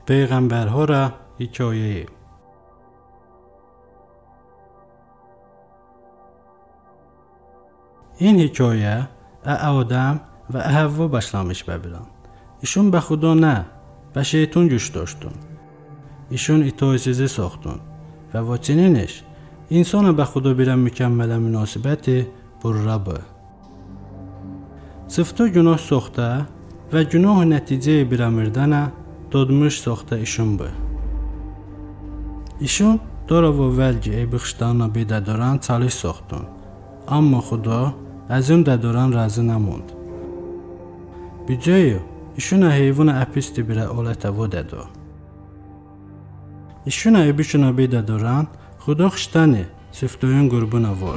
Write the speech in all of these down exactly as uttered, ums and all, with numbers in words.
پیغمبرها را hikoyeyi. این hikoye Adem ve Havva başlamış bebiran. İşun be Xudo ne, be şeytun güç doştun. İşun itoysizi soxtun. Ve vaçinin iş, insana be Xudo bilen mükemmele münasibeti burrabı. Sıftı günah soxta ve günah neticeyi bir emirdene dodmuş soxta işun bu. İşun doravo velgi eybixştana bir doran çalış soxtun. Amma Xudo əzim də duran razı namund. Bücəyi, işuna heyvuna əpisti birə olətə vodədo. İşuna ebişuna bidə duran, Xudo xiştəni, süftöyün qurbuna vor.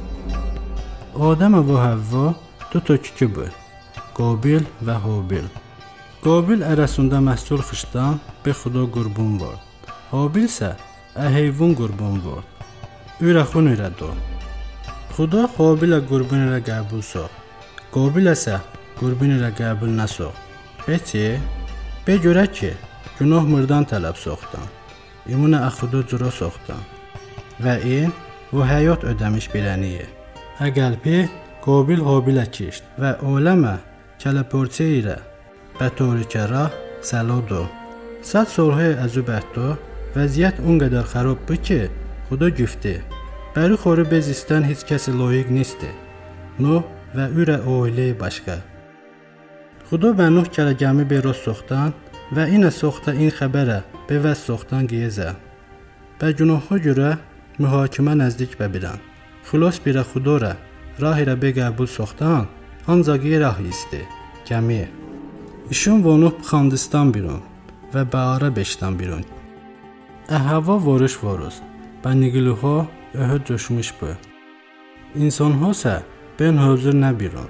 Adəmə və Havva tuto kiki bu, Qabil və Habil. Qabil ərəsində məhsul xiştan, bir Xudo qurbun var. Habil isə ə heyvun qurbun var. Ürəxun ürədo. Xudo Qabilə qurbun ilə qəbul sox. Qabil isə qurbun ilə qəbul nə sox. Beti, be görə ki, günah mırdan tələb soxdan. İmunə əxudu cura soxdan. Və in, bu həyat ödəmiş biləniyi. Əqəlbi, Qabil Habilə kişt və oləmə, kələpörçə ilə, bətori kəra, səlodu. Sət sorğuya əzübətdo, vəziyyət on qədər xərab bu ki, Xudo güfti. Bəri xoru bez istən heç kəsi loyiq nisti. Nuh və ürə oileyi başqa. Xudo və Nuh kələ gəmi bir roz soxdan və inə soxta in xəbərə bevəz soxdan qiyezə. Bə günahı görə mühakimə nəzdik bəbilən. Xulos birə Xudora, rah ilə be qəbul soxdan, ancaq yerah isti, gəmi. İşun və Nuh xandistan birun və bəara beşdən birun. Əhəva voruş voruz, bə niqiluho öhü coşmuş bu. İnsan hosə, ben huzur nə birun.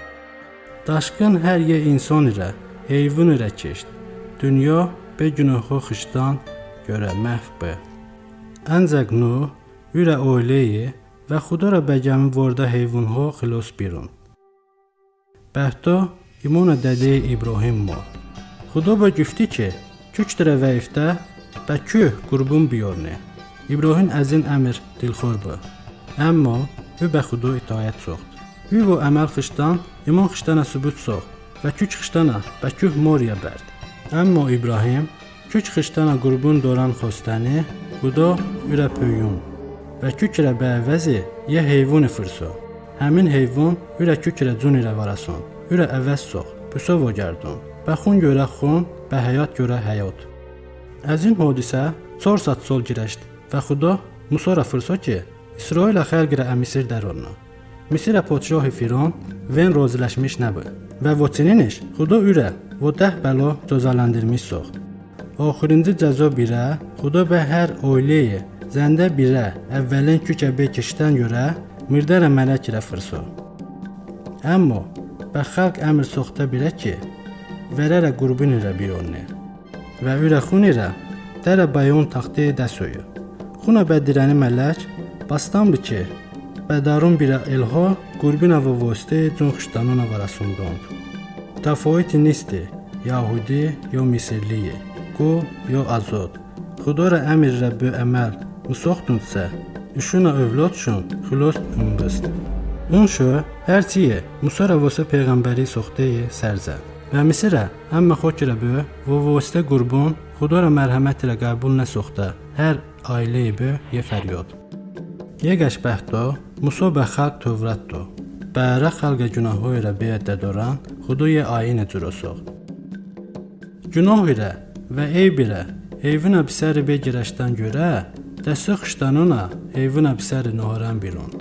Daşqın hər ye insan ilə, heyvun ilə keçd. Dünya be günahı xışdan görə məhv bu. Ancaq Nuh, ürə oyleyi və Xudora bəgəmi vorda heyvunho xilos birun. Bəhto, imona dədeyi İbrahim mo. Xudo bə güfti ki, kükdərə vəifdə, bə küh qurbun biyorni. İbrahim əzin əmir dilxor bu. Əmma, hü bə Xudo itayət soxt. Hü bu əməl xışdan, iman xışdana sübut soxt və kük xışdana bə küh moriya bərd. Əmma İbrahim, kük xışdana qurbun doran xostəni, Xudo ürə pöyün və kük ilə bəvəzi ye heyvun fırso. Həmin heyvun ürə kük ilə cun ilə varason, ürə əvəz soxt, büsov o gərdun. Bə xun görə xun, bə həyat görə həyat. Əzin hodisə, çor sat sol girəşdi. Və Xudo Musora fırso ki, İsrailə xəlqirə əmisir dəronu. Misirə poçrohi Firon, ven roziləşmiş nəbi. Və voçinin iş, Xudo ürə, vo dəh bəlo cözalandırmış sox. Oxirinci cəzo birə, Xudo bə hər oyleyi, zəndə birə, əvvəlin kükə bə kişdən görə, mirdərə mələk ilə fırso. Əmmo, bə xalq əmir soxta birə ki, verərə qurbun ilə bir onni. Və ürə xun ilə, dərə bayon taxtı dəsöyu. Xuna bədirəni mələk, bastanbı ki, bədarun birə elha, qurbina və voste cun xışdanuna varasundund. Təfavüti nisti, Yahudi yo Misirliyi, qul yo azod. Xudora əmir rəbbü əməl, musoxdundsə, üşuna övlad şun, xilost ümbüst. Unşu, hərçiyə, Musara vosa peyğəmbəri soxdeyi sərzə. Və Misirə, əmmə xok rəbbü, və voste qurbun, Xudora mərhəmət ilə qəbul nə soxda, hər aileyi bö ye fəryod. Ye qəşbəhdo, Muso bə xalq tövrətdo. Bərə xalqa günahı ilə beyətdə doran, Xudo ye ayinə cüro sox. Günah ilə və eyb ilə, heyvin əbisəri bə girəşdən görə, dəstə xışdanuna, heyvin əbisəri noharan birund.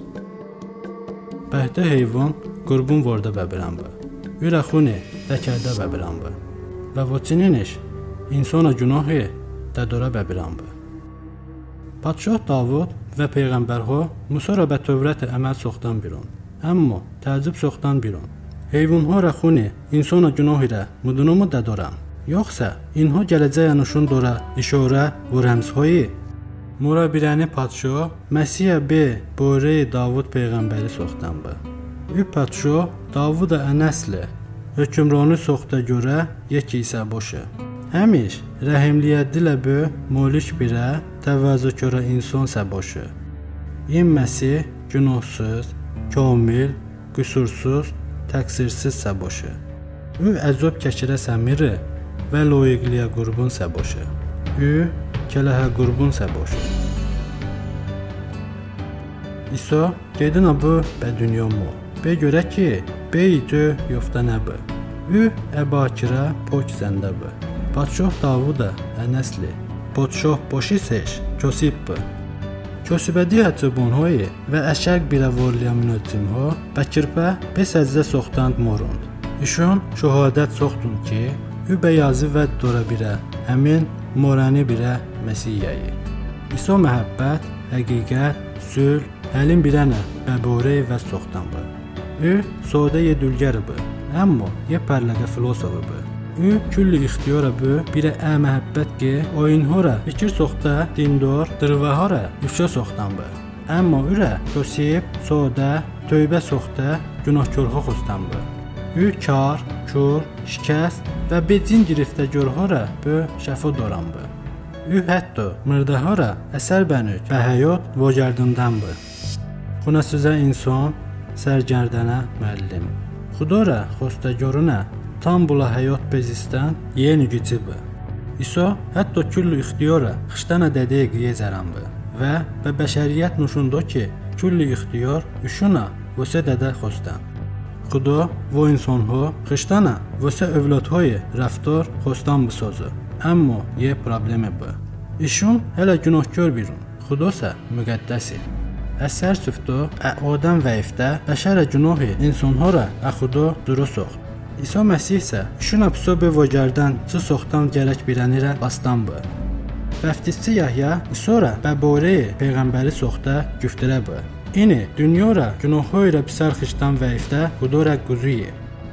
Bəhdə heyvun, qurbun vorda bəbirən bu. Ürə xuni, dəkərdə bəbirən bu. Və voçinin iş, insana günahı dədora bəbirən bu. Padşah Davud və Peyğəmbərho Musora bə tövrət əməl soxdan birun. Əmma təzib soxdan birun. Heyvunho rəxuni insana günah ilə mudunumu dədoran. Yoxsa inho gələcəyənuşun dora işorə və rəmzhoyi. Murabirəni padşah Məsihə bə böre Davud Peyğəmbəri soxdan bu. Ü padşah Davuda ənəsli hökümranı soxta görə yeki isə boşu. همیش رحملیت دل به مولک بیره تواضع insan səboşu. این مسیح günahsız, kamil, qüsursuz, təqsirsiz səboşu. Ü əzob kəkirə səmiri və loyiqliyə qurbun səboşu. Ü kələhə qurbun səboşu. İsa gedin abı bə dünyomu. Bə görə ki, beydü yofta nəbı. Ü əbakirə pok zəndəbı. Padşoh Davuda ənəsli. Padşoh boşi seç, kösibbi. Kösübədi hətibun hoyi və əşərq birə vorliya münöccüm ho, bəkirpə besəzzə soxtand morund. İşun şəhadət soxdun ki, ü bəyazı və dora birə, həmin morəni birə Məsiyyəyi. İsa məhəbbət, həqiqət, sülh, həlim birənə bəborey və soxtanbı. Ü soda yedülgəribı, əmmo ye pərləqə filosofibı. Ü külli ixtiyara bü birə ə məhəbbət ki, oyun hora, fikir soxta, dindor, dırva hora, üfşə soxtanbı. Əmmo ürə, kösib, soda, töybə soxta, günahkörxə xostanbı. Ü kar, kür, şikəst və becin giriftə gör hora bü şəfo doranbı. Ü hətto, mırda hora, əsər bənük, bəhəyot, vogardındanbı. Xuna sizə insan, sərgərdənə müəllim. Xudora, xosta görünə, tam bula həyat bezistən yeni gücübü. İsa hətta küllü ixtiyara xıştana dədiq yezəranbı və bə bəşəriyyət nuşundo ki, küllü ixtiyar üşuna vəsə dədə xostan. Xuda vo insanho xıştana vəsə övladhoy raftar xostan bu sözü. Əmmo ye problemi bu. İşun hələ günahkar birun. Xudosa müqəddəsi. Əsər süfto ə adam vəifdə bəşərə günahı insanhora ə xuda duru soxt. İsa Məsih isə şuna psobe vogardan çı soxtan gərək birənirə bastanbı. Vəftisçi Yahya İsora bəbore peyğəmbəri soxta güftərəbı. İni dünyora günahıyla pisar xıştan vəifdə hudora quzuyi.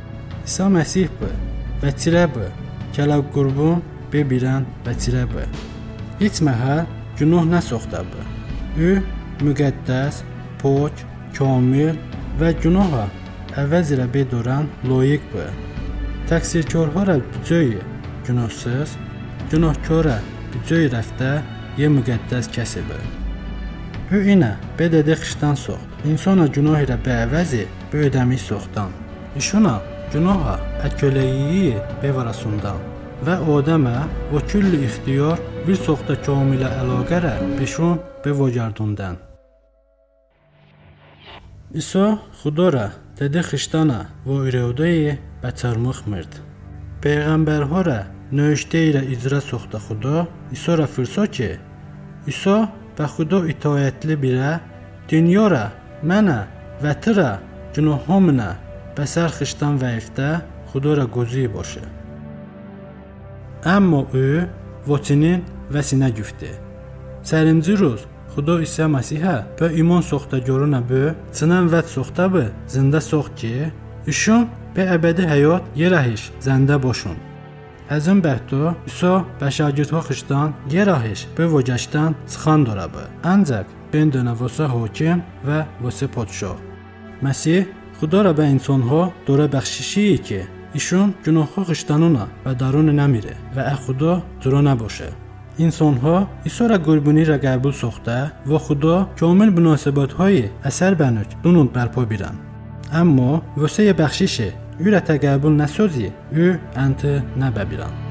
İsa Məsih bu və çirəbı, kələ qurbun bebirən və çirəbı. Heç məhəl günah nə soxtabı. Ü müqəddəs, pok, kamil və günaha əvəz ilə bedoran loyiqbı. Təqsirkörhara bücöy günahsız, günahköra bücöy rəftə ye müqəddəs kəsibı. Hü inə bedədə xışdan soxt. İnsana günah ilə bəvəzi böydəmiş soxdan. İşuna günaha əköləyi bevarasından və odəmə o külli ixtiyar bir soxta kamilə əlaqərə beşun bevogardundan. İsa xudora dedi xışdana və ürəudəyi bəçarmıq mırd. Peyğəmbərhora nöyüşdə ilə icra soxda xuda, İsora fırso ki, İsa bə xuda itayətli birə, dünyora, mənə, vətira, günahomuna, bəsər xışdan vəifdə, xudora qozuy boşu. Əmmo ü, votinin və sinə güfti. Sərimci ruz, Xuda İsa Məsihə bə iman soxta görünə bö, çınən vət soxta bı, zində sox ki, işun bə əbədi həyat yerahiş zəndə boşun. Əzim bəhtu İsa bəşagirtə xışdan yerahiş bə vogəşdən çıxan dorabı. Ancaq ben dönə vəsə hakim və vəsə podşah. Məsih Xudara bə insanha dora bəxşişi ki, işun günahı xışdanuna və darun nəmiri və əxuda cura nəboşu. İnsanha İsora qurbuni ra qəbul soxta və xuda kamil münasibətləri əsər bənük dunun bərpa birən. Əmma vəsəyə bəxşişi ürə təqəbül nə sözü, ü əntə nə bəbirən.